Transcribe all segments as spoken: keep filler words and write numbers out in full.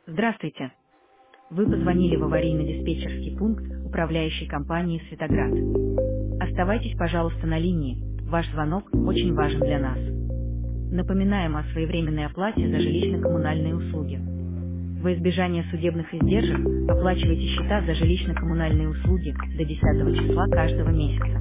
Здравствуйте. Вы позвонили в аварийно-диспетчерский пункт управляющей компании «Светоград». Оставайтесь, пожалуйста, на линии. Ваш звонок очень важен для нас. Напоминаем о своевременной оплате за жилищно-коммунальные услуги. Во избежание судебных издержек оплачивайте счета за жилищно-коммунальные услуги до десятого числа каждого месяца.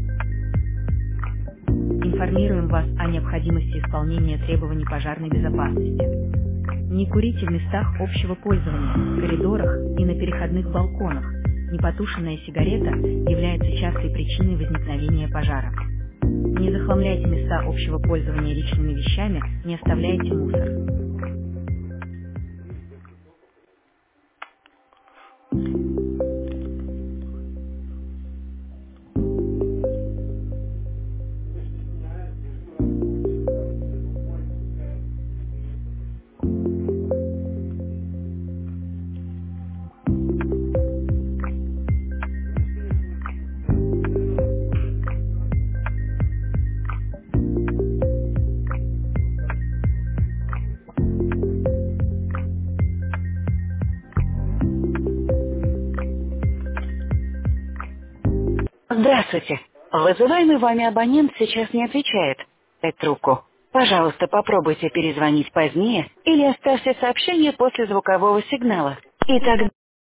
Информируем вас о необходимости исполнения требований пожарной безопасности. Не курите в местах общего пользования, в коридорах и на переходных балконах. Непотушенная сигарета является частой причиной возникновения пожара. Не захламляйте места общего пользования личными вещами, не оставляйте мусор. Здравствуйте. Вызываемый вами абонент сейчас не отвечает. Дать трубку. Пожалуйста, попробуйте перезвонить позднее или оставьте сообщение после звукового сигнала. И тогда